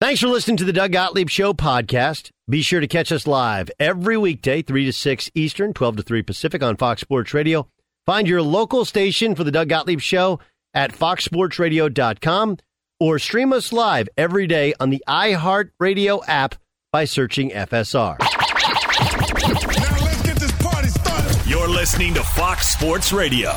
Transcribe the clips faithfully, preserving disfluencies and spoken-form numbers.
Thanks for listening to the Doug Gottlieb Show podcast. Be sure to catch us live every weekday, three to six Eastern, twelve to three Pacific on Fox Sports Radio. Find your local station for the Doug Gottlieb Show at fox sports radio dot com or stream us live every day on the iHeartRadio app by searching F S R. Now let's get this party started. You're listening to Fox Sports Radio.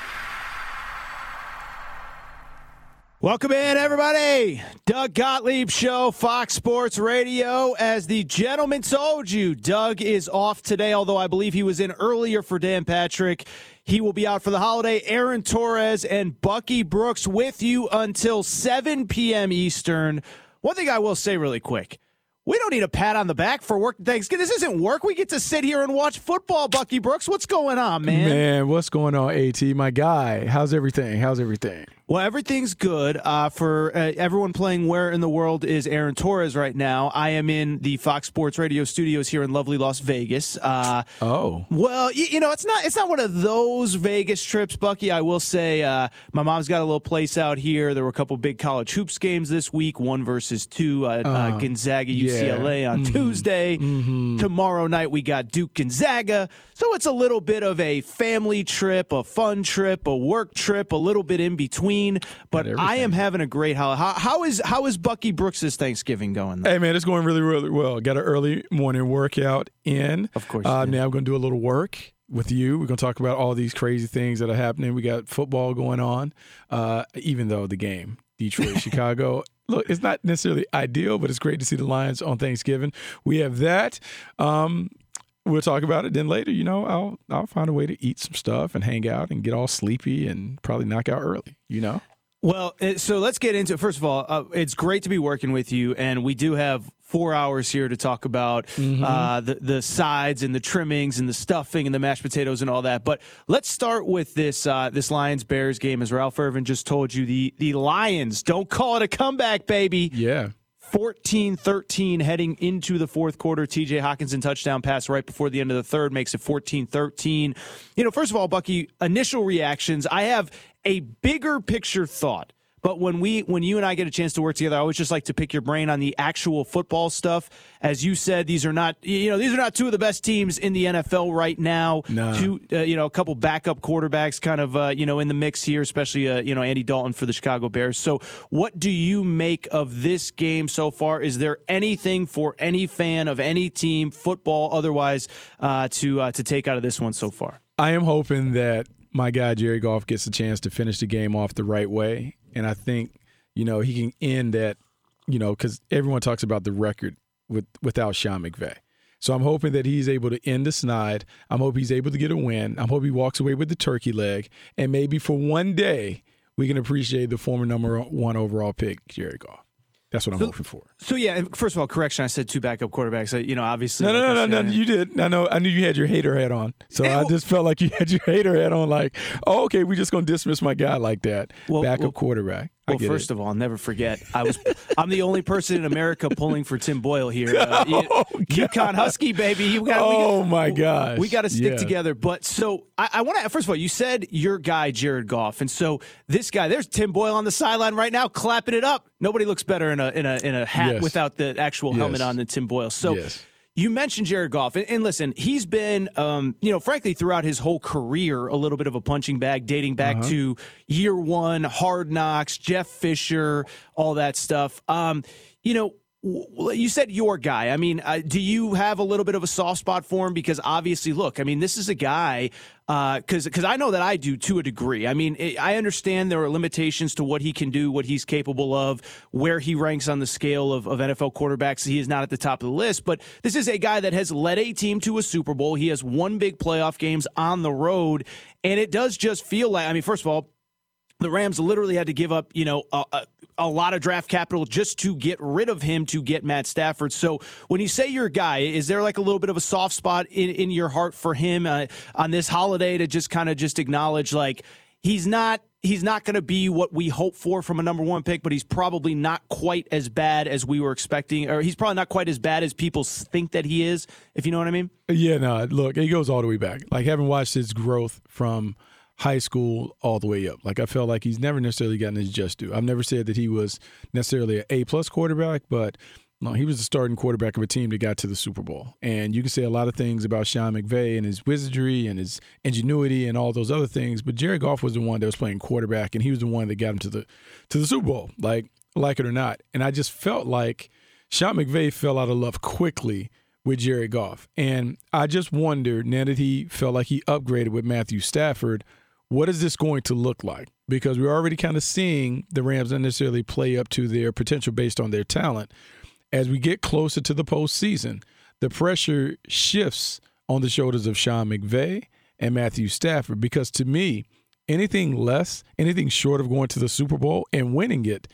Welcome in, everybody. Doug Gottlieb Show, Fox Sports Radio. As the gentleman told you, Doug is off today, although I believe he was in earlier for Dan Patrick. He will be out for the holiday. Aaron Torres and Bucky Brooks with you until seven p.m. Eastern. One thing I will say really quick. We don't need a pat on the back for work Thanksgiving. This isn't work. We get to sit here and watch football, Bucky Brooks. What's going on, man? Man, what's going on, AT? My guy. How's everything? How's everything? Well, everything's good. Uh, for uh, everyone playing Where in the World is Aaron Torres right now. I am in the Fox Sports Radio studios here in lovely Las Vegas. Uh, oh. Well, you, you know, it's not it's not one of those Vegas trips, Bucky. I will say uh, my mom's got a little place out here. There were a couple big college hoops games this week, one versus two, uh, uh, uh, Gonzaga, U C L A yeah. on mm-hmm. Tuesday. Mm-hmm. Tomorrow night we got Duke Gonzaga. So it's a little bit of a family trip, a fun trip, a work trip, a little bit in between. But I am having a great holiday. How, how is how is Bucky Brooks' Thanksgiving going, though? Hey, man, it's going really, really well. Got an early morning workout in. Of course. Uh, now I'm going to do a little work with you. We're going to talk about all these crazy things that are happening. We got football going on, uh, even though the game, Detroit, Chicago. Look, it's not necessarily ideal, but it's great to see the Lions on Thanksgiving. We have that. Um, we'll talk about it. Then later, you know, I'll I'll find a way to eat some stuff and hang out and get all sleepy and probably knock out early, you know? Well, so let's get into it. First of all, uh, it's great to be working with you, and we do have four hours here to talk about mm-hmm. uh, the, the sides and the trimmings and the stuffing and the mashed potatoes and all that. But let's start with this uh, this Lions-Bears game. As Ralph Irvin just told you, the, the Lions, don't call it a comeback, baby. Yeah. fourteen thirteen heading into the fourth quarter. T J Hockenson touchdown pass right before the end of the third makes it fourteen thirteen. You know, first of all, Bucky, initial reactions. I have a bigger picture thought. But when we, when you and I get a chance to work together, I always just like to pick your brain on the actual football stuff. As you said, these are not, you know, these are not two of the best teams in the N F L right now. No. Two, uh, you know, a couple backup quarterbacks kind of, uh, you know, in the mix here, especially, uh, you know, Andy Dalton for the Chicago Bears. So what do you make of this game so far? Is there anything for any fan of any team, football, otherwise, uh, to uh, to take out of this one so far? I am hoping that my guy Jared Goff gets a chance to finish the game off the right way. And I think, you know, he can end that, you know, because everyone talks about the record with without Sean McVay. So I'm hoping that he's able to end the snide. I'm hoping he's able to get a win. I'm hoping he walks away with the turkey leg. And maybe for one day, we can appreciate the former number one overall pick, Jared Goff. That's what I'm so, hoping for. So, yeah, first of all, correction, I said two backup quarterbacks. You know, obviously. No, no, like no, I no, said, no, you did. I know. I knew you had your hater hat on. So Hey, I well, just felt like you had your hater hat on like, oh, okay, we're just going to dismiss my guy like that. Well, backup well, quarterback. I Well, get first it. of all, I'll never forget. I was I'm the only person in America pulling for Tim Boyle here. Uh, Oh, UConn Husky, baby. You got, Oh, we got, my gosh. We got to stick Yeah. together. But so I, I want to, first of all, you said your guy, Jared Goff. And so this guy, there's Tim Boyle on the sideline right now, clapping it up. Nobody looks better in a in a, in a hat Yes. without the actual helmet Yes. on than Tim Boyle. So Yes. you mentioned Jared Goff, and, and listen, he's been, um, you know, frankly, throughout his whole career, a little bit of a punching bag, dating back Uh-huh. to year one, Hard Knocks, Jeff Fisher, all that stuff. Um, you know, w- you said your guy. I mean, uh, do you have a little bit of a soft spot for him? Because obviously, look, I mean, this is a guy. Because uh, because I know that I do to a degree. I mean, it, I understand there are limitations to what he can do, what he's capable of, where he ranks on the scale of, of N F L quarterbacks. He is not at the top of the list, but this is a guy that has led a team to a Super Bowl. He has won big playoff games on the road, and it does just feel like, I mean, first of all, the Rams literally had to give up, you know, a, a, a lot of draft capital just to get rid of him to get Matt Stafford. So when you say you're a guy, is there like a little bit of a soft spot in, in your heart for him uh, on this holiday to just kind of just acknowledge like he's not he's not going to be what we hope for from a number one pick, but he's probably not quite as bad as we were expecting, or he's probably not quite as bad as people think that he is, if you know what I mean? Yeah, no, look, it goes all the way back. Like having watched his growth from high school all the way up. Like, I felt like he's never necessarily gotten his just due. I've never said that he was necessarily an A-plus quarterback, but no, he was the starting quarterback of a team that got to the Super Bowl. And you can say a lot of things about Sean McVay and his wizardry and his ingenuity and all those other things, but Jared Goff was the one that was playing quarterback, and he was the one that got him to the to the Super Bowl, like like it or not. And I just felt like Sean McVay fell out of love quickly with Jared Goff. And I just wondered, now that he felt like he upgraded with Matthew Stafford, what is this going to look like? Because we're already kind of seeing the Rams not necessarily play up to their potential based on their talent. As we get closer to the postseason, the pressure shifts on the shoulders of Sean McVay and Matthew Stafford, because to me, anything less, anything short of going to the Super Bowl and winning it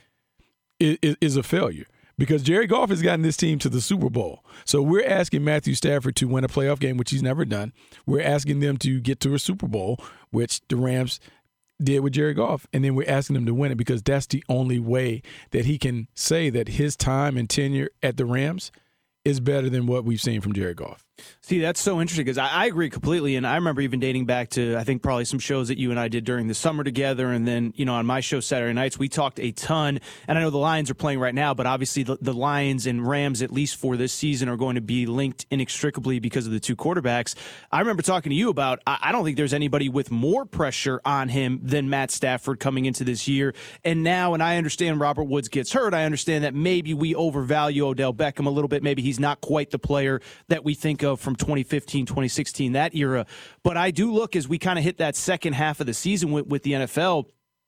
is, is a failure. Because Jared Goff has gotten this team to the Super Bowl. So we're asking Matthew Stafford to win a playoff game, which he's never done. We're asking them to get to a Super Bowl, which the Rams did with Jared Goff, and then we're asking him to win it because that's the only way that he can say that his time and tenure at the Rams is better than what we've seen from Jared Goff. See, that's so interesting because I, I agree completely. And I remember even dating back to, I think, probably some shows that you and I did during the summer together. And then, you know, on my show Saturday nights, we talked a ton. And I know the Lions are playing right now, but obviously the, the Lions and Rams, at least for this season, are going to be linked inextricably because of the two quarterbacks. I remember talking to you about, I, I don't think there's anybody with more pressure on him than Matt Stafford coming into this year. And now, and I understand Robert Woods gets hurt, I understand that maybe we overvalue Odell Beckham a little bit. Maybe he's not quite the player that we think of from twenty fifteen, twenty sixteen, that era. But I do look, as we kind of hit that second half of the season with, with the N F L,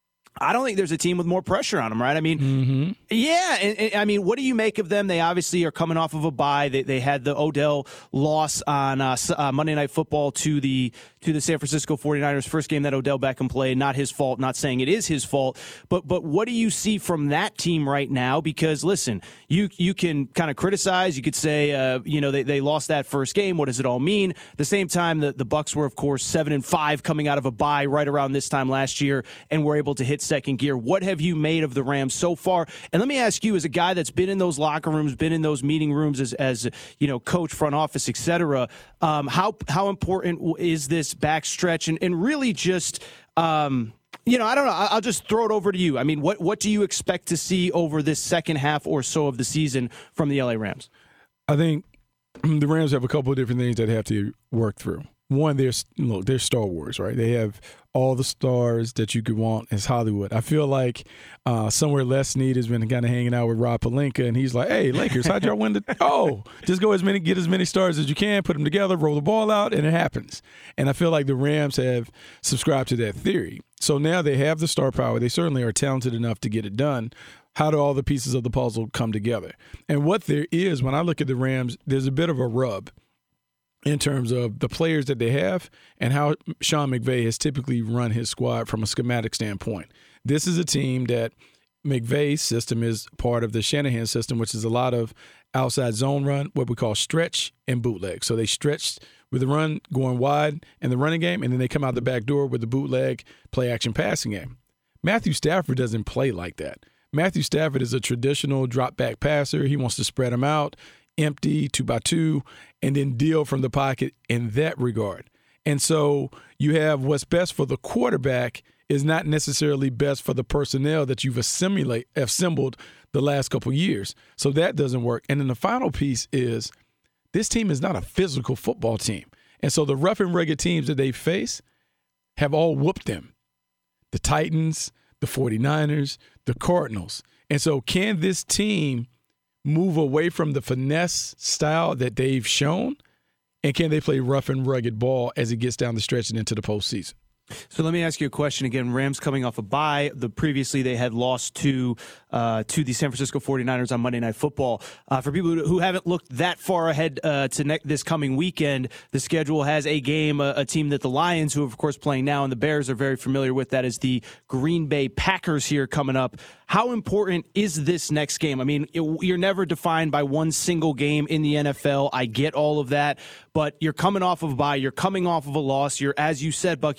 I don't think there's a team with more pressure on them, right? I mean, mm-hmm. yeah, and, and, I mean, what do you make of them? They obviously are coming off of a bye. They, they had the Odell loss on uh, uh, Monday Night Football to the to the San Francisco forty-niners, first game that Odell Beckham played. Not his fault, not saying it is his fault, but but what do you see from that team right now? Because, listen, you you can kind of criticize. You could say, uh, you know, they, they lost that first game. What does it all mean? At the same time, the, the Bucs were, of course, seven and five coming out of a bye right around this time last year, and were able to hit second gear. What have you made of the Rams so far? And let me ask you, as a guy that's been in those locker rooms, been in those meeting rooms as, as you know, coach, front office, et cetera, um, how, how important is this backstretch? And, and really just, um, you know, I don't know. I'll just throw it over to you. I mean, what, what do you expect to see over this second half or so of the season from the L A Rams? I think the Rams have a couple of different things that they have to work through. One, they're, look, they're Star Wars, right? They have all the stars that you could want as Hollywood. I feel like uh, somewhere Les Snead has been kind of hanging out with Rob Pelinka, and he's like, hey, Lakers, how'd y'all win the – oh, just go as many, get as many stars as you can, put them together, roll the ball out, and it happens. And I feel like the Rams have subscribed to that theory. So now they have the star power. They certainly are talented enough to get it done. How do all the pieces of the puzzle come together? And what there is, when I look at the Rams, there's a bit of a rub in terms of the players that they have and how Sean McVay has typically run his squad from a schematic standpoint. This is a team that McVay's system is part of the Shanahan system, which is a lot of outside zone run, what we call stretch and bootleg. So they stretch with the run going wide in the running game, and then they come out the back door with the bootleg play-action passing game. Matthew Stafford doesn't play like that. Matthew Stafford is a traditional drop-back passer. He wants to spread them out, empty, two by two, and then deal from the pocket in that regard. And so you have what's best for the quarterback is not necessarily best for the personnel that you've assimilate, assembled the last couple of years. So that doesn't work. And then the final piece is this team is not a physical football team. And so the rough and rugged teams that they face have all whooped them. The Titans, the forty-niners, the Cardinals. And so can this team move away from the finesse style that they've shown, and can they play rough and rugged ball as it gets down the stretch and into the postseason? So let me ask you a question again. Rams coming off a bye. The previously they had lost to uh, to the San Francisco forty-niners on Monday Night Football. Uh, for people who haven't looked that far ahead uh, to ne- this coming weekend, the schedule has a game, a, a team that the Lions, who are of course playing now, and the Bears are very familiar with. That is the Green Bay Packers here coming up. How important is this next game? I mean, it, you're never defined by one single game in the N F L. I get all of that, but you're coming off of a bye. You're coming off of a loss. You're, as you said, Bucky, assimilating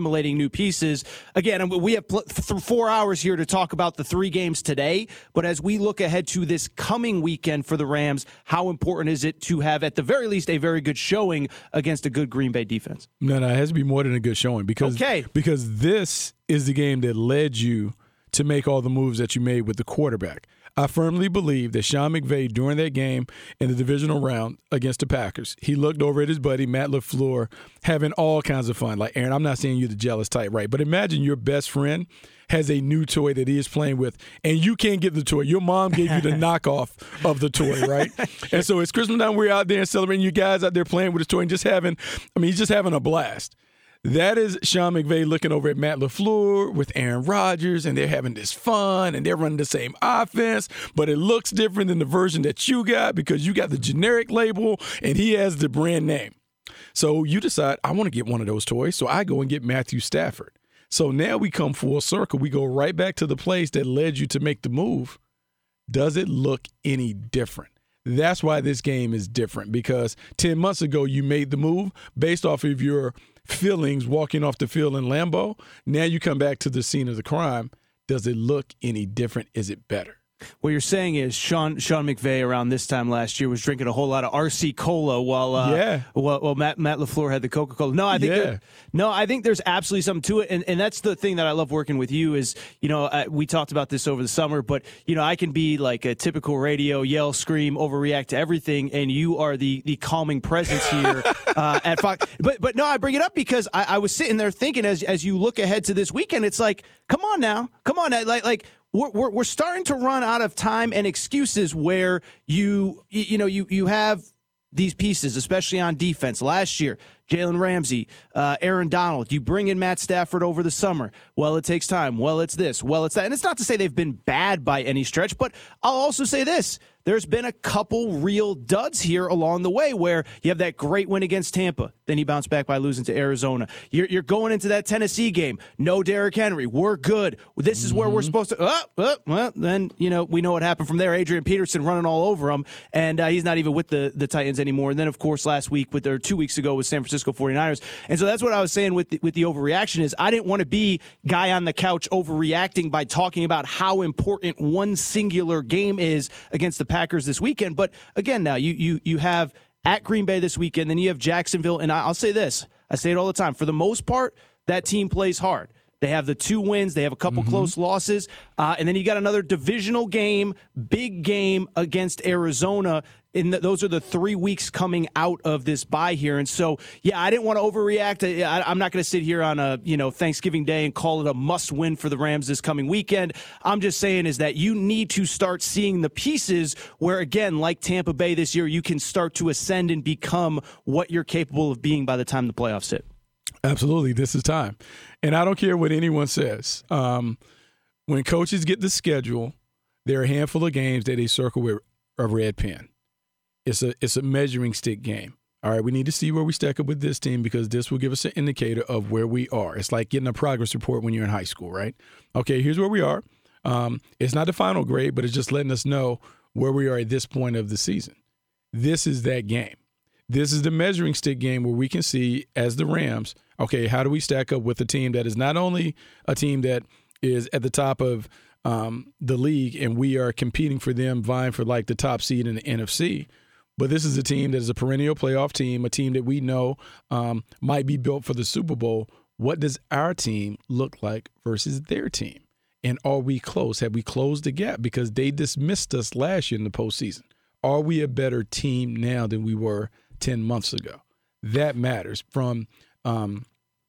assimilating new pieces. Again, we have pl- th- four hours here to talk about the three games today, but as we look ahead to this coming weekend for the Rams, how important is it to have, at the very least, a very good showing against a good Green Bay defense? No, no, it has to be more than a good showing because, okay. because this is the game that led you to make all the moves that you made with the quarterback. I firmly believe that Sean McVay, during that game in the divisional round against the Packers, he looked over at his buddy, Matt LaFleur, having all kinds of fun. Like, Aaron, I'm not saying you're the jealous type, right? But imagine your best friend has a new toy that he is playing with, and you can't get the toy. Your mom gave you the knockoff of the toy, right? And so it's Christmas time. We're out there and celebrating. You guys out there playing with his toy and just having, I mean, he's just having a blast. That is Sean McVay looking over at Matt LaFleur with Aaron Rodgers, and they're having this fun, and they're running the same offense, but it looks different than the version that you got because you got the generic label, and he has the brand name. So you decide, I want to get one of those toys, so I go and get Matthew Stafford. So now we come full circle. We go right back to the place that led you to make the move. Does it look any different? That's why this game is different, because ten months ago you made the move based off of your feelings walking off the field in Lambeau. Now you come back to the scene of the crime. Does it look any different? Is it better? What you're saying is Sean Sean McVay around this time last year was drinking a whole lot of R C Cola while uh, yeah. while, while Matt Matt LaFleur had the Coca-Cola. No, I think yeah. there, no, I think there's absolutely something to it, and and that's the thing that I love working with you is, you know, uh, we talked about this over the summer, but you know, I can be like a typical radio, yell, scream, overreact to everything, and you are the the calming presence here uh, at Fox. But but no, I bring it up because I, I was sitting there thinking as as you look ahead to this weekend, it's like, come on now, come on, now. like like. We're, we're we're starting to run out of time and excuses where you you know you you have these pieces, especially on defense. Last year, Jalen Ramsey, uh, Aaron Donald. You bring in Matt Stafford over the summer. Well, it takes time. Well, it's this. Well, it's that. And it's not to say they've been bad by any stretch, but I'll also say this. There's been a couple real duds here along the way where you have that great win against Tampa. Then you bounce back by losing to Arizona. You're, you're going into that Tennessee game. No Derrick Henry. We're good. This is where mm-hmm. we're supposed to. Oh, oh, well, then, you know, we know what happened from there. Adrian Peterson running all over him, and uh, he's not even with the, the Titans anymore. And then, of course, last week, with their two weeks ago with San Francisco forty-niners. And so that's what I was saying with the, with the overreaction is I didn't want to be guy on the couch overreacting by talking about how important one singular game is against the Packers this weekend. But again, now you you you have at Green Bay this weekend, then you have Jacksonville, and I'll say this, I say it all the time, for the most part, that team plays hard. They have the two wins. They have a couple mm-hmm. close losses. Uh, and then you got another divisional game, big game against Arizona. And the, those are the three weeks coming out of this bye here. And so, yeah, I didn't want to overreact. I, I'm not going to sit here on a, you know, Thanksgiving Day and call it a must win for the Rams this coming weekend. I'm just saying is that you need to start seeing the pieces where, again, like Tampa Bay this year, you can start to ascend and become what you're capable of being by the time the playoffs hit. Absolutely. This is time. And I don't care what anyone says. Um, when coaches get the schedule, there are a handful of games that they circle with a red pen. It's a it's a measuring stick game. All right, we need to see where we stack up with this team because this will give us an indicator of where we are. It's like getting a progress report when you're in high school, right? Okay, here's where we are. Um, it's not the final grade, but it's just letting us know where we are at this point of the season. This is that game. This is the measuring stick game where we can see, as the Rams, okay, how do we stack up with a team that is not only a team that is at the top of um, the league and we are competing for them, vying for like the top seed in the N F C, but this is a team that is a perennial playoff team, a team that we know um, might be built for the Super Bowl. What does our team look like versus their team? And are we close? Have we closed the gap? Because they dismissed us last year in the postseason. Are we a better team now than we were ten months ago? That matters from um,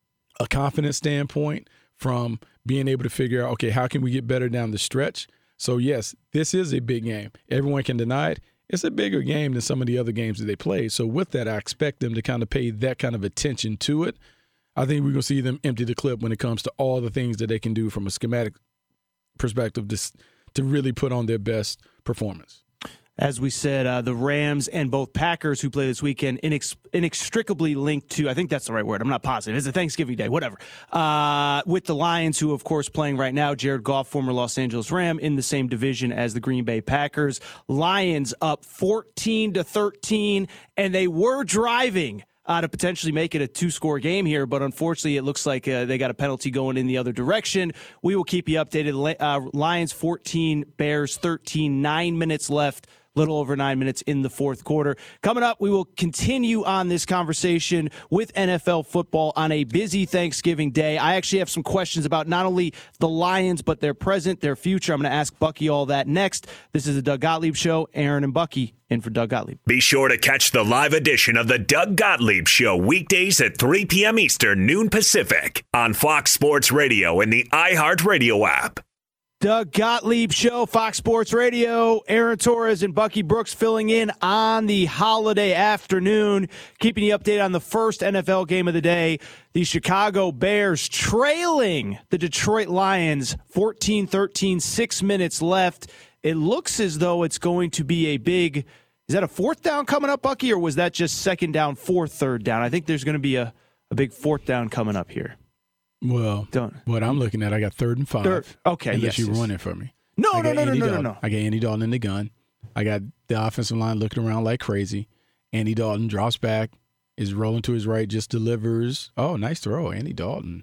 a confidence standpoint, from being able to figure out, okay, how can we get better down the stretch? So, yes, this is a big game. Everyone can deny it. It's a bigger game than some of the other games that they play. So, with that, I expect them to kind of pay that kind of attention to it. I think we're going to see them empty the clip when it comes to all the things that they can do from a schematic perspective to, to really put on their best performance. As we said, uh, the Rams and both Packers who play this weekend inex- inextricably linked to, I think that's the right word, I'm not positive, it's a Thanksgiving Day, whatever, uh, with the Lions, who, of course, playing right now, Jared Goff, former Los Angeles Ram, in the same division as the Green Bay Packers. Lions up fourteen to thirteen, and they were driving uh, to potentially make it a two-score game here, but unfortunately it looks like uh, they got a penalty going in the other direction. We will keep you updated. Uh, Lions fourteen, Bears thirteen, nine minutes left. Little over nine minutes in the fourth quarter. Coming up, we will continue on this conversation with N F L football on a busy Thanksgiving day. I actually have some questions about not only the Lions, but their present, their future. I'm going to ask Bucky all that next. This is the Doug Gottlieb Show. Aaron and Bucky in for Doug Gottlieb. Be sure to catch the live edition of the Doug Gottlieb Show weekdays at three p.m. Eastern, noon Pacific on Fox Sports Radio and the iHeartRadio app. Doug Gottlieb Show, Fox Sports Radio. Aaron Torres and Bucky Brooks filling in on the holiday afternoon, keeping you updated on the first N F L game of the day. The Chicago Bears trailing the Detroit Lions fourteen thirteen, six minutes left. It looks as though it's going to be a big, is that a fourth down coming up, Bucky, or was that just second down, fourth, third down? I think there's going to be a, a big fourth down coming up here. Well, Don't. what I'm looking at, I got third and five. Third. Okay, unless yes, you're yes. running for me. No, I no, got no, no, Andy no, no, Dalton. no. I got Andy Dalton in the gun. I got the offensive line looking around like crazy. Andy Dalton drops back, is rolling to his right, just delivers. Oh, nice throw, Andy Dalton.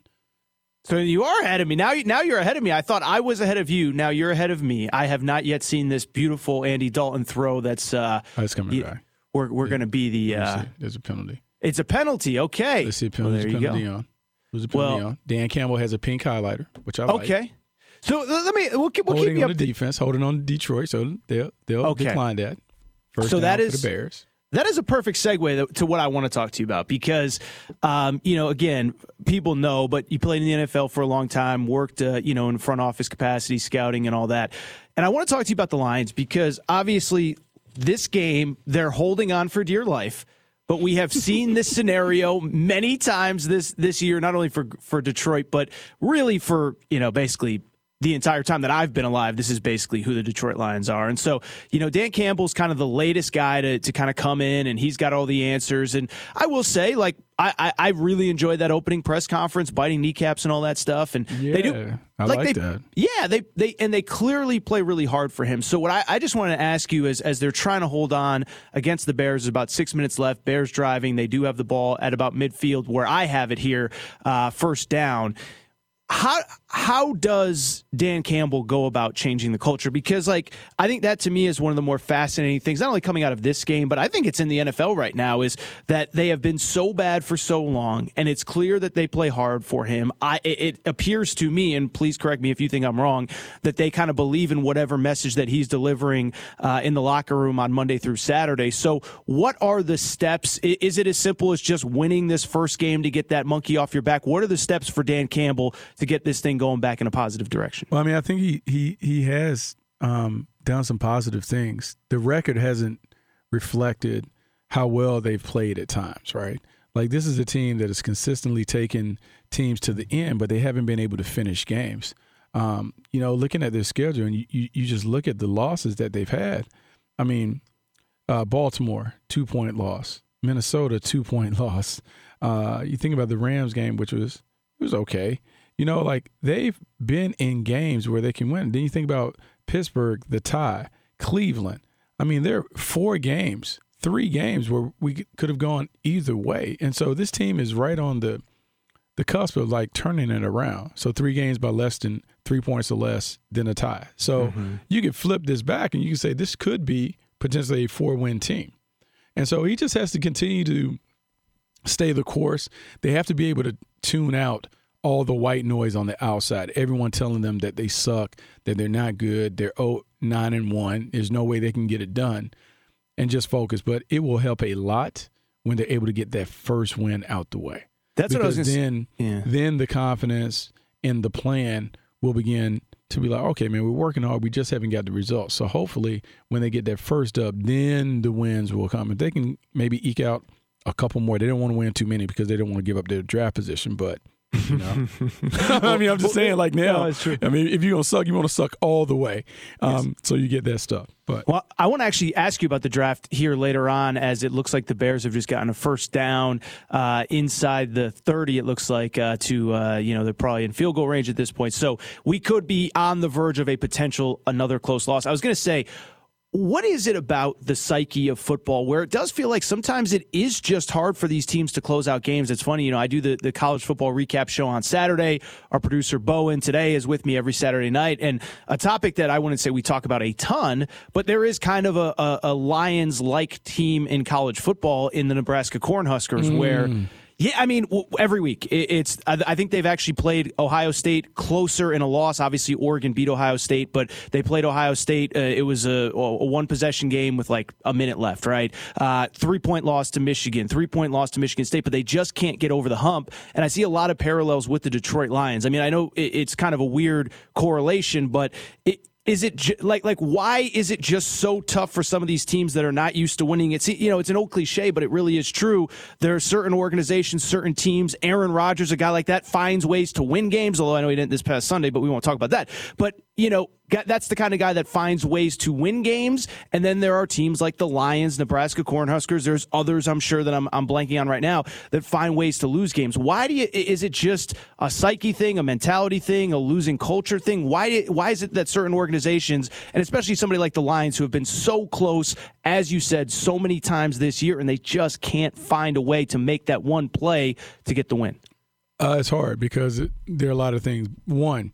So you are ahead of me. Now, now you're ahead of me. I thought I was ahead of you. Now you're ahead of me. I have not yet seen this beautiful Andy Dalton throw that's uh, Oh, it's coming back. We're, we're yeah. going to be the uh, – There's a penalty. It's a penalty. Okay. Let's see a penalty. Well, there you penalty go. on. Who's a penalty Well, on? Dan Campbell has a pink highlighter, which I like. Okay. So let me – we'll keep, we'll holding keep you on up the defense, holding on Detroit, so they'll, they'll okay. decline that. First so down that for is, the Bears. That is a perfect segue to what I want to talk to you about because, um, you know, again, people know, but you played in the N F L for a long time, worked, uh, you know, in front office capacity, scouting and all that. And I want to talk to you about the Lions because obviously this game, they're holding on for dear life. But we have seen this scenario many times this this year, not only for for Detroit, but really for, you know, basically the entire time that I've been alive. This is basically who the Detroit Lions are. And so, you know, Dan Campbell's kind of the latest guy to, to kind of come in, and he's got all the answers. And I will say, like, I, I, I really enjoyed that opening press conference, biting kneecaps and all that stuff. And yeah, they do, I like, like they, that. Yeah, they they and they clearly play really hard for him. So what I, I just want to ask you is, as they're trying to hold on against the Bears, there's about six minutes left. Bears driving. They do have the ball at about midfield where I have it here, uh, first down. How how does Dan Campbell go about changing the culture? Because, like, I think that to me is one of the more fascinating things, not only coming out of this game, but I think it's in the N F L right now, is that they have been so bad for so long, and it's clear that they play hard for him. I It, it appears to me, and please correct me if you think I'm wrong, that they kind of believe in whatever message that he's delivering uh, in the locker room on Monday through Saturday. So what are the steps? Is it as simple as just winning this first game to get that monkey off your back? What are the steps for Dan Campbell to get this thing going back in a positive direction? Well, I mean, I think he he he has um, done some positive things. The record hasn't reflected how well they've played at times, right? Like, this is a team that has consistently taken teams to the end, but they haven't been able to finish games. Um, you know, looking at their schedule, and you, you, you just look at the losses that they've had. I mean, uh, Baltimore, two-point loss. Minnesota, two-point loss. Uh, you think about the Rams game, which was it was okay. You know, like, they've been in games where they can win. Then you think about Pittsburgh, the tie, Cleveland. I mean, there are four games, three games where we could have gone either way. And so this team is right on the the cusp of, like, turning it around. So three games by less than three points or less than a tie. So mm-hmm. you could flip this back and you can say this could be potentially a four-win team. And so he just has to continue to stay the course. They have to be able to tune out all the white noise on the outside, everyone telling them that they suck, that they're not good, they're oh, nine and one, there's no way they can get it done, and just focus. But it will help a lot when they're able to get that first win out the way. That's because what I was gonna then, say. Yeah. then the confidence in the plan will begin to be like, okay, man, we're working hard, we just haven't got the results. So hopefully when they get that first up, then the wins will come. If they can maybe eke out a couple more, they don't want to win too many because they don't want to give up their draft position, but you know, I mean, I'm just saying, like, now, no, it's true. I mean, if you're going to suck, you want to suck all the way. Um, yes. So you get that stuff. But well, I want to actually ask you about the draft here later on, as it looks like the Bears have just gotten a first down uh, inside the thirty, it looks like, uh, to, uh, you know, they're probably in field goal range at this point. So we could be on the verge of a potential another close loss. I was going to say, what is it about the psyche of football where it does feel like sometimes it is just hard for these teams to close out games? It's funny, you know, I do the, the college football recap show on Saturday. Our producer Bowen today is with me every Saturday night. And a topic that I wouldn't say we talk about a ton, but there is kind of a, a, a Lions-like team in college football in the Nebraska Cornhuskers mm. where... Yeah, I mean, every week it's. I think they've actually played Ohio State closer in a loss. Obviously, Oregon beat Ohio State, but they played Ohio State. Uh, it was a, a one possession game with like a minute left, right? Uh, three point loss to Michigan, three point loss to Michigan State, but they just can't get over the hump. And I see a lot of parallels with the Detroit Lions. I mean, I know it's kind of a weird correlation, but it. Is it ju- like like why is it just so tough for some of these teams that are not used to winning? It's you know it's an old cliche, but it really is true. There are certain organizations, certain teams. Aaron Rodgers, a guy like that, finds ways to win games. Although I know he didn't this past Sunday, but we won't talk about that. But you know that's the kind of guy that finds ways to win games. And then there are teams like the Lions, Nebraska Cornhuskers. There's others I'm sure that I'm I'm blanking on right now that find ways to lose games. Why do you? Is it just a psyche thing, a mentality thing, a losing culture thing? Why do, why is it that certain organizations Organizations, and especially somebody like the Lions, who have been so close, as you said, so many times this year, and they just can't find a way to make that one play to get the win? Uh, it's hard because it, there are a lot of things. One,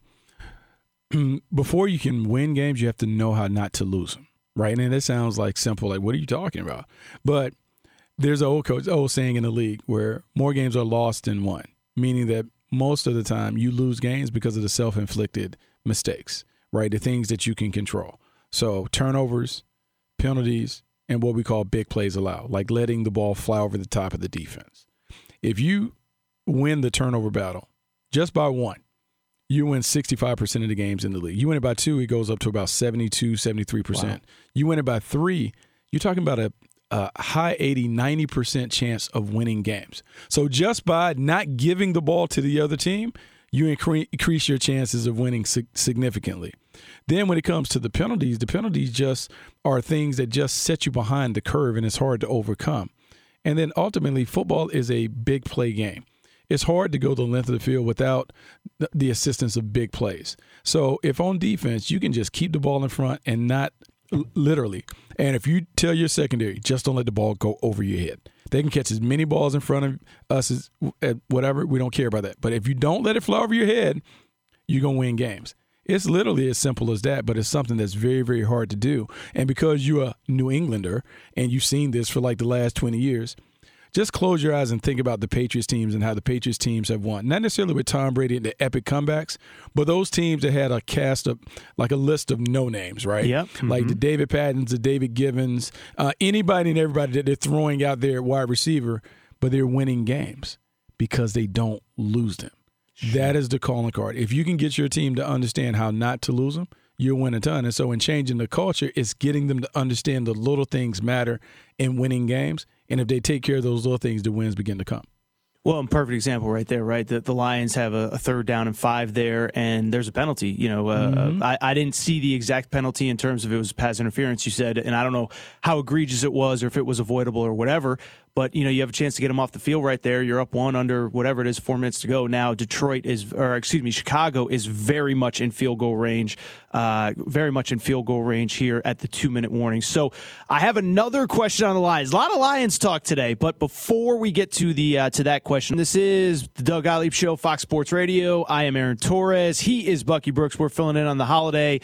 before you can win games, you have to know how not to lose them, right? And that sounds like simple, like, what are you talking about? But there's an old coach, old saying in the league where more games are lost than won, meaning that most of the time you lose games because of the self-inflicted mistakes. Right, the things that you can control. So turnovers, penalties, and what we call big plays allowed, like letting the ball fly over the top of the defense. If you win the turnover battle just by one, you win sixty-five percent of the games in the league. You win it by two, it goes up to about seventy-two, seventy-three percent. Wow. You win it by three, you're talking about a, a high eighty, ninety percent chance of winning games. So just by not giving the ball to the other team, you incre- increase your chances of winning sig- significantly. Then when it comes to the penalties, the penalties just are things that just set you behind the curve, and it's hard to overcome. And then ultimately, football is a big play game. It's hard to go the length of the field without the assistance of big plays. So if on defense, you can just keep the ball in front and not literally. And if you tell your secondary, just don't let the ball go over your head. They can catch as many balls in front of us as whatever. We don't care about that. But if you don't let it fly over your head, you're going to win games. It's literally as simple as that, but it's something that's very, very hard to do. And because you're a New Englander and you've seen this for like the last twenty years, just close your eyes and think about the Patriots teams and how the Patriots teams have won. Not necessarily with Tom Brady and the epic comebacks, but those teams that had a cast of, like a list of no names, right? Yep. Mm-hmm. Like the David Pattons, the David Givens, uh, anybody and everybody that they're throwing out there at wide receiver, but they're winning games because they don't lose them. Sure. That is the calling card. If you can get your team to understand how not to lose them, you'll win a ton. And so in changing the culture, it's getting them to understand the little things matter in winning games. And if they take care of those little things, the wins begin to come. Well, a perfect example right there, right? The, the Lions have a, a third down and five there, and there's a penalty. You know, uh, mm-hmm. I, I didn't see the exact penalty in terms of it was pass interference, you said, and I don't know how egregious it was or if it was avoidable or whatever. But, you know, you have a chance to get them off the field right there. You're up one under whatever it is, four minutes to go. Now Detroit is, or excuse me, Chicago is very much in field goal range, uh, very much in field goal range here at the two-minute warning. So I have another question on the Lions. A lot of Lions talk today, but before we get to the uh, to that question, this is the Doug Gottlieb Show, Fox Sports Radio. I am Aaron Torres. He is Bucky Brooks. We're filling in on the holiday.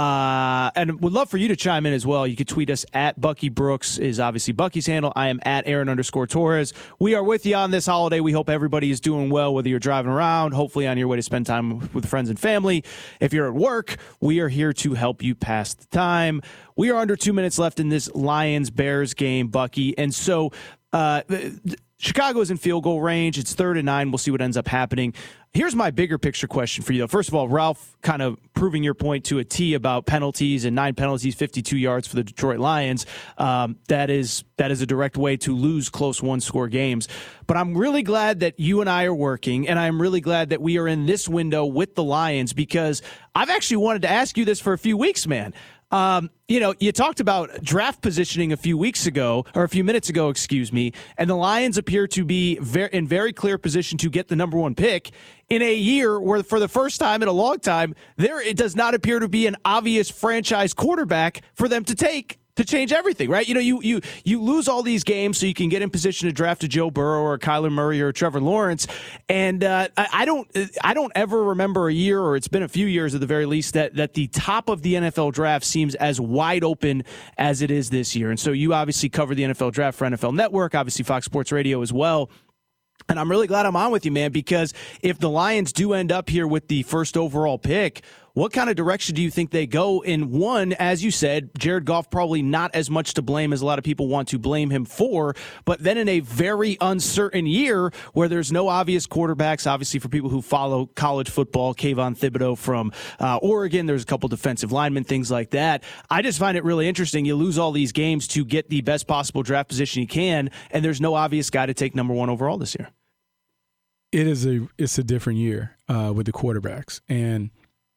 Uh, and would love for you to chime in as well. You could tweet us at Bucky Brooks is obviously Bucky's handle. I am at Aaron underscore Torres. We are with you on this holiday. We hope everybody is doing well, whether you're driving around, hopefully on your way to spend time with friends and family. If you're at work, we are here to help you pass the time. We are under two minutes left in this Lions-Bears game, Bucky. And so uh, Chicago is in field goal range. It's third and nine. We'll see what ends up happening. Here's my bigger picture question for you, though. First of all, Ralph, kind of proving your point to a T about penalties and nine penalties, fifty-two yards for the Detroit Lions. Um, that is that is a direct way to lose close one-score games. But I'm really glad that you and I are working, and I'm really glad that we are in this window with the Lions because I've actually wanted to ask you this for a few weeks, man. Um, you know, you talked about draft positioning a few weeks ago, or a few minutes ago, excuse me, and the Lions appear to be very, in very clear position to get the number one pick in a year where, for the first time in a long time, there it does not appear to be an obvious franchise quarterback for them to take to change everything, right? You know, you you you lose all these games so you can get in position to draft a Joe Burrow or a Kyler Murray or a Trevor Lawrence, and uh, I, I don't I don't ever remember a year, or it's been a few years at the very least, that that the top of the N F L draft seems as wide open as it is this year. And so you obviously cover the N F L draft for N F L Network, obviously Fox Sports Radio as well. And I'm really glad I'm on with you, man, because if the Lions do end up here with the first overall pick, what kind of direction do you think they go in? One, as you said, Jared Goff probably not as much to blame as a lot of people want to blame him for, but then in a very uncertain year where there's no obvious quarterbacks, obviously for people who follow college football, Kayvon Thibodeau from uh, Oregon, there's a couple defensive linemen, things like that. I just find it really interesting. You lose all these games to get the best possible draft position you can, and there's no obvious guy to take number one overall this year. It is a it's a different year uh, with the quarterbacks, and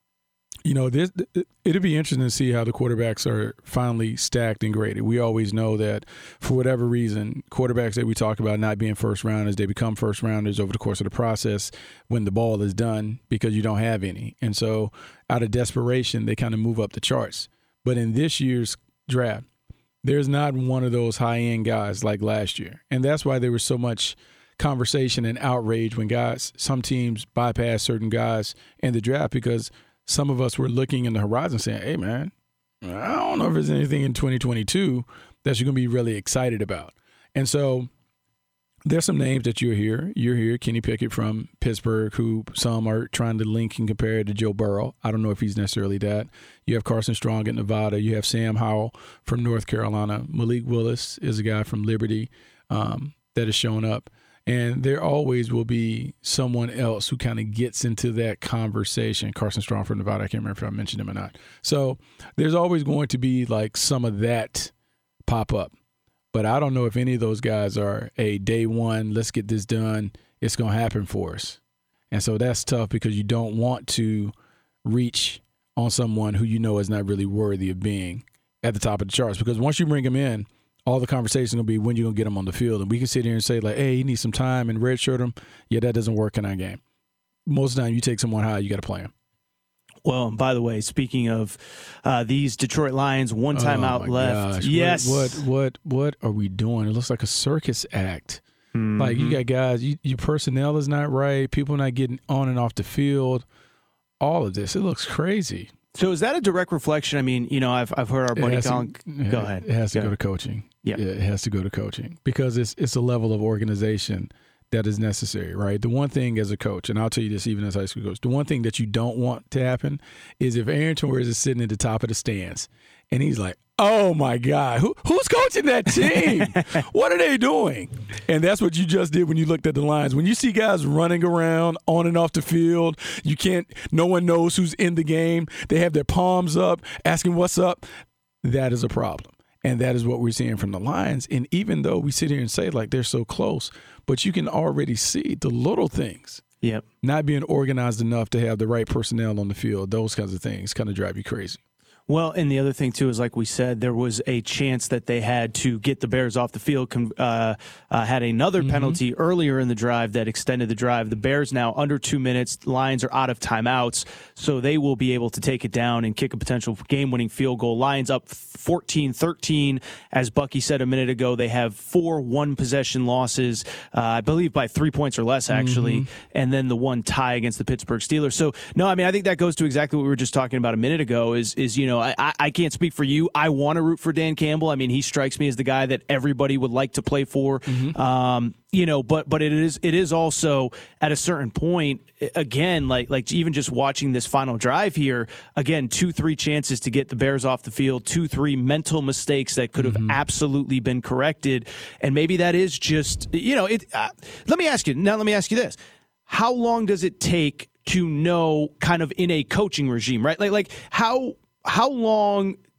you know this. It'll be interesting to see how the quarterbacks are finally stacked and graded. We always know that for whatever reason, quarterbacks that we talk about not being first rounders, they become first rounders over the course of the process when the ball is done because you don't have any, and so out of desperation, they kind of move up the charts. But in this year's draft, there's not one of those high end guys like last year, and that's why there was so much conversation and outrage when guys, some teams bypass certain guys in the draft because some of us were looking in the horizon saying, hey, man, I don't know if there's anything in twenty twenty-two that you're going to be really excited about. And so there's some names that you're here. You're here, Kenny Pickett from Pittsburgh, who some are trying to link and compare to Joe Burrow. I don't know if he's necessarily that. You have Carson Strong at Nevada. You have Sam Howell from North Carolina. Malik Willis is a guy from Liberty um, that has shown up. And there always will be someone else who kind of gets into that conversation. Carson Strong from Nevada, I can't remember if I mentioned him or not. So there's always going to be like some of that pop up. But I don't know if any of those guys are a day one, let's get this done, it's going to happen for us. And so that's tough because you don't want to reach on someone who you know is not really worthy of being at the top of the charts. Because once you bring them in, all the conversation is going to be when you're going to get him on the field. And we can sit here and say, like, hey, he needs some time and redshirt him. Yeah, that doesn't work in our game. Most of the time, you take someone high, you got to play him. Well, by the way, speaking of uh, these Detroit Lions, one timeout oh left. Gosh. Yes. What, what what what are we doing? It looks like a circus act. Mm-hmm. Like, you got guys, you, your personnel is not right. People not getting on and off the field. All of this. It looks crazy. So is that a direct reflection? I mean, you know, I've I've heard our buddy Colin. To, go ahead. It has to go, go to coaching. Yeah. yeah, it has to go to coaching because it's it's a level of organization that is necessary, right? The one thing as a coach, and I'll tell you this even as a high school coach, the one thing that you don't want to happen is if Aaron Torres is sitting at the top of the stands and he's like, oh, my God, who, who's coaching that team? What are they doing? And that's what you just did when you looked at the Lions. When you see guys running around on and off the field, you can't – no one knows who's in the game. They have their palms up, asking what's up. That is a problem. And that is what we're seeing from the Lions. And even though we sit here and say, like, they're so close, but you can already see the little things. Yep. Not being organized enough to have the right personnel on the field, those kinds of things kind of drive you crazy. Well, and the other thing, too, is like we said, there was a chance that they had to get the Bears off the field, uh, uh, had another mm-hmm. penalty earlier in the drive that extended the drive. The Bears now under two minutes. The Lions are out of timeouts, so they will be able to take it down and kick a potential game-winning field goal. Lions up fourteen thirteen. As Bucky said a minute ago, they have four one-possession losses, uh, I believe by three points or less, actually, mm-hmm. and then the one tie against the Pittsburgh Steelers. So, no, I mean, I think that goes to exactly what we were just talking about a minute ago is, is you know, I, I can't speak for you. I want to root for Dan Campbell. I mean, he strikes me as the guy that everybody would like to play for. Mm-hmm. Um, you know, but but it is it is also at a certain point, again, like like even just watching this final drive here, again, two, three chances to get the Bears off the field, two, three mental mistakes that could have mm-hmm. absolutely been corrected. And maybe that is just, you know, it. Uh, let me ask you, now let me ask you this. How long does it take to know kind of in a coaching regime, right? Like like how How long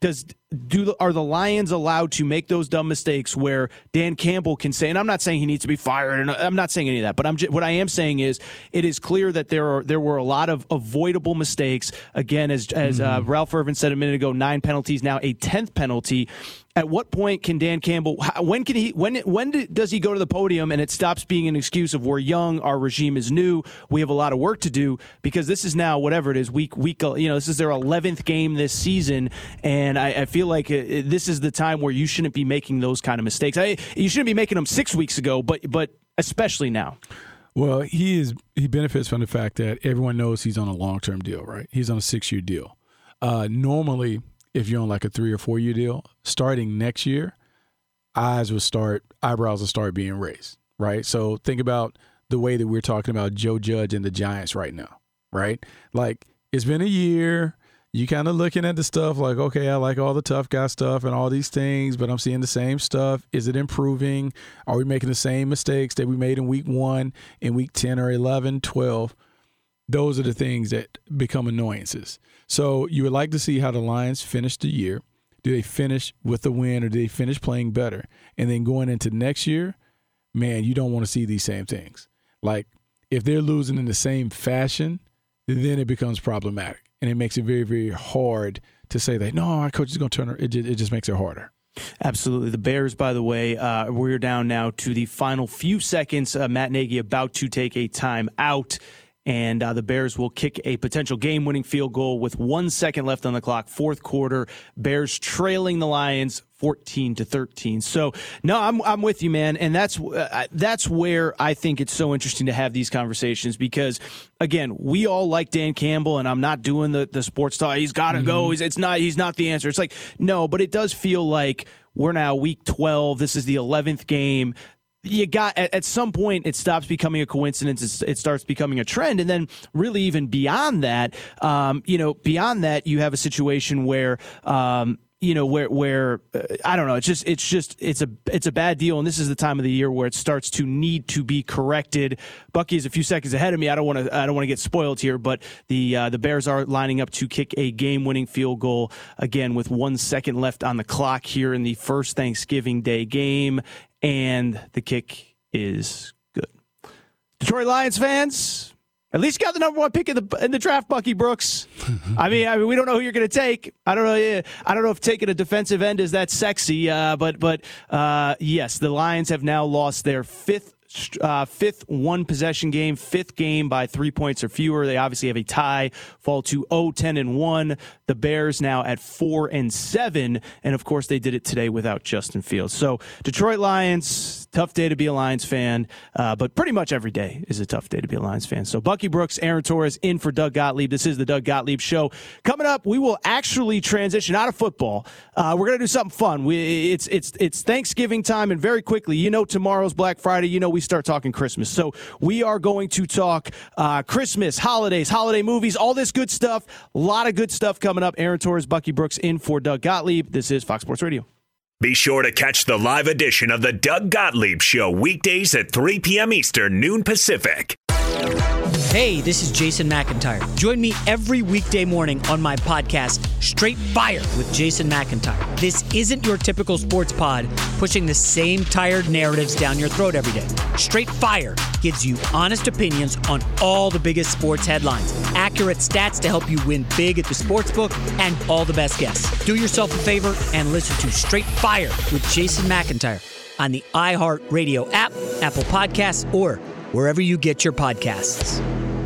does do are the Lions allowed to make those dumb mistakes where Dan Campbell can say, and I'm not saying he needs to be fired, and I'm not saying any of that, but I'm just, what I am saying is it is clear that there are there were a lot of avoidable mistakes. Again, as as mm-hmm. uh, Ralph Irvin said a minute ago, nine penalties, now a tenth penalty. At what point can Dan Campbell? When can he? When when does he go to the podium and it stops being an excuse of we're young, our regime is new, we have a lot of work to do? Because this is now whatever it is, week week. You know, this is their eleventh game this season, and I, I feel like it, this is the time where you shouldn't be making those kind of mistakes. I, you shouldn't be making them six weeks ago, but but especially now. Well, he is he benefits from the fact that everyone knows he's on a long term deal, right? He's on a six year deal. Uh, normally, if you're on like a three or four year deal, starting next year, eyes will start, eyebrows will start being raised, right? So think about the way that we're talking about Joe Judge and the Giants right now, right? Like, it's been a year. You kind of looking at the stuff like, okay, I like all the tough guy stuff and all these things, but I'm seeing the same stuff. Is it improving? Are we making the same mistakes that we made in week one, in week ten or eleven, twelve? Those are the things that become annoyances. So you would like to see how the Lions finish the year. Do they finish with a win or do they finish playing better? And then going into next year, man, you don't want to see these same things. Like, if they're losing in the same fashion, then it becomes problematic. And it makes it very, very hard to say that, no, our coach is going to turn it. It just makes it harder. Absolutely. The Bears, by the way, uh, we're down now to the final few seconds. Uh, Matt Nagy about to take a timeout. And uh, the Bears will kick a potential game-winning field goal with one second left on the clock, fourth quarter. Bears trailing the Lions fourteen to thirteen. So, no, I'm I'm with you, man. And that's uh, that's where I think it's so interesting to have these conversations because, again, we all like Dan Campbell, and I'm not doing the, the sports talk. He's got to mm-hmm. go. He's, it's not, he's not the answer. It's like, no, but it does feel like we're now week twelve. This is the eleventh game. You got at, at some point it stops becoming a coincidence. It's, it starts becoming a trend, and then really even beyond that, um, you know, beyond that, you have a situation where, um, you know, where where uh, I don't know. It's just it's just it's a it's a bad deal, and this is the time of the year where it starts to need to be corrected. Bucky is a few seconds ahead of me. I don't want to I don't want to get spoiled here, but the uh, the Bears are lining up to kick a game-winning field goal again with one second left on the clock here in the first Thanksgiving Day game. And the kick is good. Detroit Lions fans, at least got the number one pick in the in the draft, Bucky Brooks. I mean, I mean, we don't know who you're going to take. I don't know. I don't know if taking a defensive end is that sexy. Uh, but but uh, yes, the Lions have now lost their fifth. Uh, fifth one possession game, fifth game by three points or fewer. They obviously have a tie, fall to oh, ten and one. The Bears now at four and seven, and of course they did it today without Justin Fields. So Detroit Lions, tough day to be a Lions fan, uh, but pretty much every day is a tough day to be a Lions fan. So Bucky Brooks, Aaron Torres in for Doug Gottlieb. This is the Doug Gottlieb Show. Coming up, we will actually transition out of football. Uh, we're gonna do something fun. We it's it's it's Thanksgiving time, and very quickly, you know, tomorrow's Black Friday. You know, we start talking Christmas. So we are going to talk uh, Christmas, holidays, holiday movies, all this good stuff. A lot of good stuff coming up. Aaron Torres, Bucky Brooks in for Doug Gottlieb. This is Fox Sports Radio. Be sure to catch the live edition of the Doug Gottlieb Show weekdays at three p.m. Eastern, noon Pacific. Hey, this is Jason McIntyre. Join me every weekday morning on my podcast, Straight Fire with Jason McIntyre. This isn't your typical sports pod pushing the same tired narratives down your throat every day. Straight Fire gives you honest opinions on all the biggest sports headlines, accurate stats to help you win big at the sportsbook, and all the best guests. Do yourself a favor and listen to Straight Fire with Jason McIntyre on the iHeartRadio app, Apple Podcasts, or wherever you get your podcasts.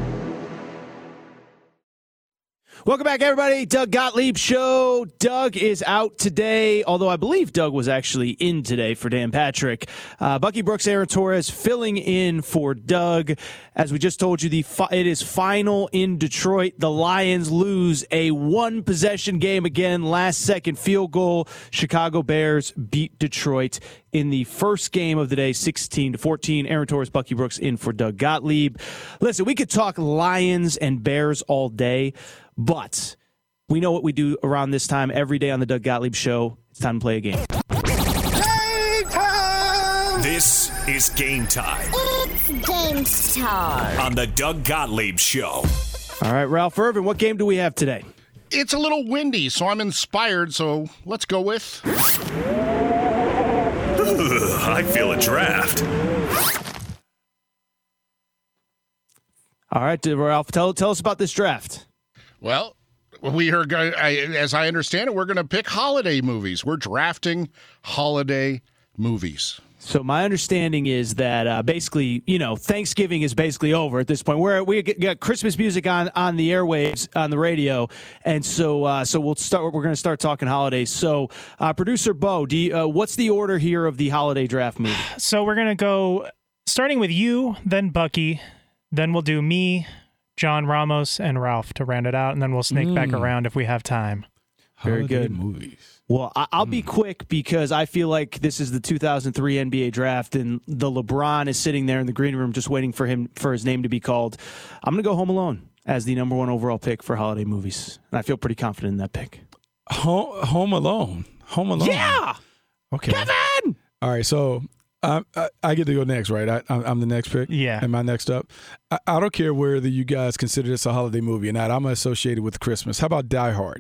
Welcome back, everybody. Doug Gottlieb Show. Doug is out today, although I believe Doug was actually in today for Dan Patrick. Uh, Bucky Brooks, Aaron Torres filling in for Doug. As we just told you, the fi- it is final in Detroit. The Lions lose a one-possession game again, last-second field goal. Chicago Bears beat Detroit in the first game of the day, sixteen to fourteen. Aaron Torres, Bucky Brooks in for Doug Gottlieb. Listen, we could talk Lions and Bears all day, but we know what we do around this time every day on the Doug Gottlieb Show. It's time to play a game. Game time! This is Game Time. It's game time. On the Doug Gottlieb Show. All right, Ralph Irvin, what game do we have today? It's a little windy, so I'm inspired, so let's go with... Ugh, I feel a draft. All right, Ralph, tell, tell us about this draft. Well, we are going, as I understand it, we're going to pick holiday movies. We're drafting holiday movies. So my understanding is that uh, basically, you know, Thanksgiving is basically over at this point. We're we got Christmas music on, on the airwaves on the radio, and so uh, so we'll start. We're going to start talking holidays. So, uh, producer Bo, do you, uh, what's the order here of the holiday draft movie? So we're going to go starting with you, then Bucky, then we'll do me, John Ramos, and Ralph to round it out, and then we'll snake mm. back around if we have time. Very holiday good movies. Well, I'll be quick because I feel like this is the two thousand three N B A draft, and the LeBron is sitting there in the green room just waiting for him for his name to be called. I'm going to go Home Alone as the number one overall pick for holiday movies, and I feel pretty confident in that pick. Home, Home Alone. Home Alone. Yeah. Okay. Kevin. All right. So um, I, I get to go next, right? I, I'm the next pick. Yeah. Am I next up? I, I don't care whether you guys consider this a holiday movie or not. I'm associated with Christmas. How about Die Hard?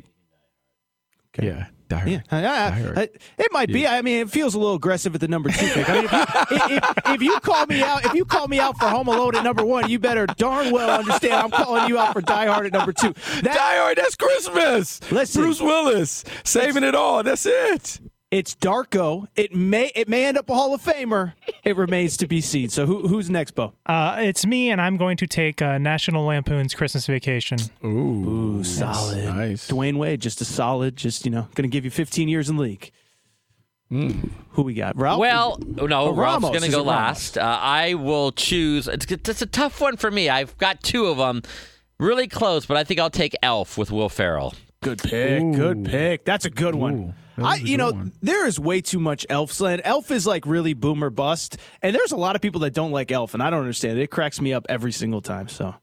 Okay. Yeah. Die Hard. Yeah, I, I, I, it might yeah. be. I mean, it feels a little aggressive at the number two pick. I mean, if you, if, if you call me out, if you call me out for Home Alone at number one, you better darn well understand I'm calling you out for Die Hard at number two. That, Die Hard, that's Christmas. Listen, Bruce Willis saving it all. That's it. It's Darko. It may it may end up a Hall of Famer. It remains to be seen. So who who's next, Bo? Uh, it's me, and I'm going to take uh, National Lampoon's Christmas Vacation. Ooh, Ooh solid. Nice. Dwayne Wade, just a solid, just, you know, going to give you fifteen years in the league. Mm. Who we got? Ralph? Well, no, oh, Ralph's going to go Ramos? last. Uh, I will choose. It's, it's a tough one for me. I've got two of them. Really close, but I think I'll take Elf with Will Ferrell. Good pick. Ooh. Good pick. That's a good one. Ooh. I, you know, one. There is way too much Elf slant. Elf is like really boomer bust, and there's a lot of people that don't like Elf, and I don't understand it. It cracks me up every single time. So,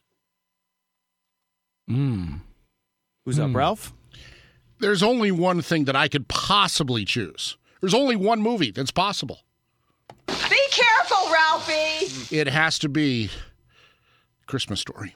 mm. who's mm. up, Ralph? There's only one thing that I could possibly choose. There's only one movie that's possible. Be careful, Ralphie. It has to be Christmas Story.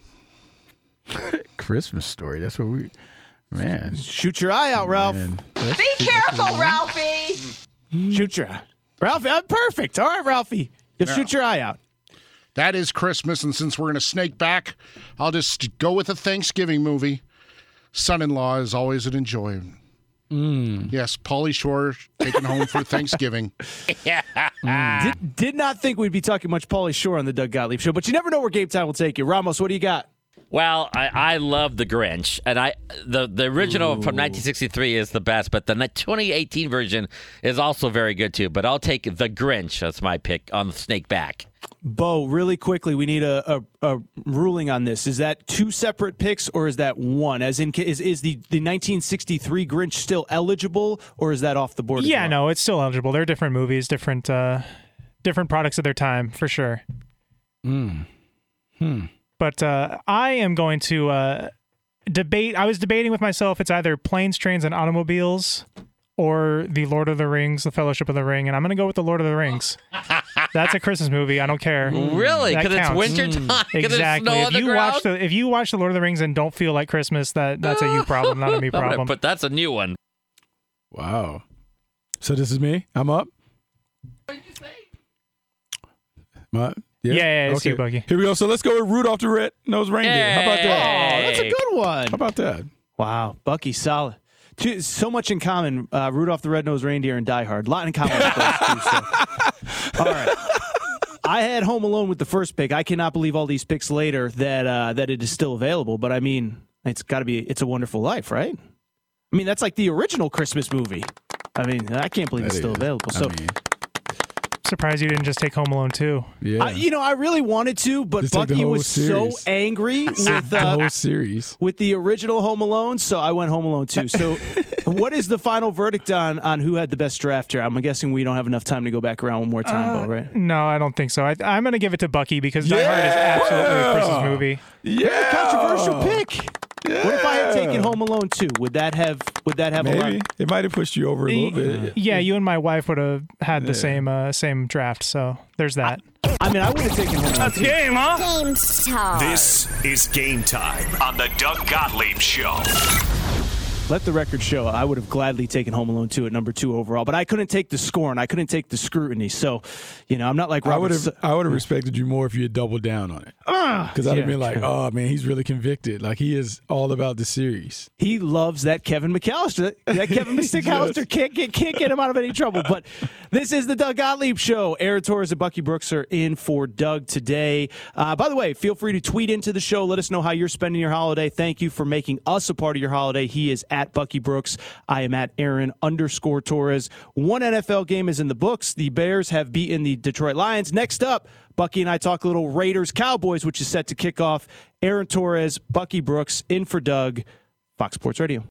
Christmas Story. That's what we. Man. Shoot your eye out, Ralph. Man. Be careful, Ralphie. Shoot your eye. Ralphie, I'm perfect. All right, Ralphie. You'll yeah. shoot your eye out. That is Christmas, and since we're going to snake back, I'll just go with a Thanksgiving movie. Son-in-Law is always an enjoyment. Mm. Yes, Pauly Shore taken home for Thanksgiving. yeah. Mm. Did, did not think we'd be talking much Pauly Shore on the Doug Gottlieb Show, but you never know where game time will take you. Ramos, what do you got? Well, I, I love The Grinch, and I the the original Ooh. from nineteen sixty-three is the best, but the twenty eighteen version is also very good too. But I'll take The Grinch. That's my pick on the snake back. Bo, really quickly, we need a, a, a ruling on this. Is that two separate picks, or is that one? As in, is is the, the nineteen sixty-three Grinch still eligible, or is that off the board? Yeah, well? no, it's still eligible. They're different movies, different uh, different products of their time, for sure. Hmm. Hmm. But uh, I am going to uh, debate. I was debating with myself. It's either Planes, Trains, and Automobiles or The Lord of the Rings, The Fellowship of the Ring. And I'm going to go with The Lord of the Rings. That's a Christmas movie. I don't care. Really? Because it's winter time. Mm. Exactly. If you, watch the, if you watch The Lord of the Rings and don't feel like Christmas, that that's a you problem, not a me problem. But that's a new one. Wow. So this is me? I'm up? What did you say? My... Yeah, yeah, yeah, it's okay. you, Buggy. Here we go. So let's go with Rudolph the Red-Nosed Reindeer. Hey. How about that? Oh, that's a good one. How about that? Wow, Bucky, solid. Two, so much in common, uh, Rudolph the Red-Nosed Reindeer and Die Hard. A lot in common with those two. So. All right. I had Home Alone with the first pick. I cannot believe all these picks later that uh, that it is still available. But, I mean, it's got to be It's a Wonderful Life, right? I mean, that's like the original Christmas movie. I mean, I can't believe that it's still is. available. So. I mean, surprised you didn't just take Home Alone too. Yeah, I, you know, I really wanted to, but just Bucky was series. so angry with uh, the whole series with the original Home Alone, so I went Home Alone too. So, what is the final verdict on on who had the best draft here? I'm guessing we don't have enough time to go back around one more time, uh, Bo, right? No, I don't think so. I, I'm going to give it to Bucky because yeah! Die Hard is absolutely a Christmas movie. Yeah, very controversial pick. Yeah. What if I had taken Home Alone two? Would that have would that have Maybe. a lot? It might have pushed you over a little bit. Yeah, you and my wife would have had the yeah. same uh, same draft. So there's that. I, I mean, I would have taken Home Alone. That's game, huh? Game time. This is Game Time on the Doug Gottlieb Show. let the record show I would have gladly taken Home Alone two at number two overall, but I couldn't take the score and I couldn't take the scrutiny. So, you know, I'm not like Robert. I would have I would have respected you more if you had doubled down on it. Because I'd have been like, oh, man, he's really convicted. Like, he is all about the series. He loves that Kevin McAllister. That Kevin McAllister can't get, can't get him out of any trouble. But this is the Doug Gottlieb Show. Aaron Torres and Bucky Brooks are in for Doug today. Uh, by the way, feel free to tweet into the show. Let us know how you're spending your holiday. Thank you for making us a part of your holiday. He is at Bucky Brooks. I am at Aaron underscore Torres. One N F L game is in the books. The Bears have beaten the Detroit Lions. Next up, Bucky and I talk a little Raiders Cowboys, which is set to kick off. Aaron Torres, Bucky Brooks, in for Doug, Fox Sports Radio.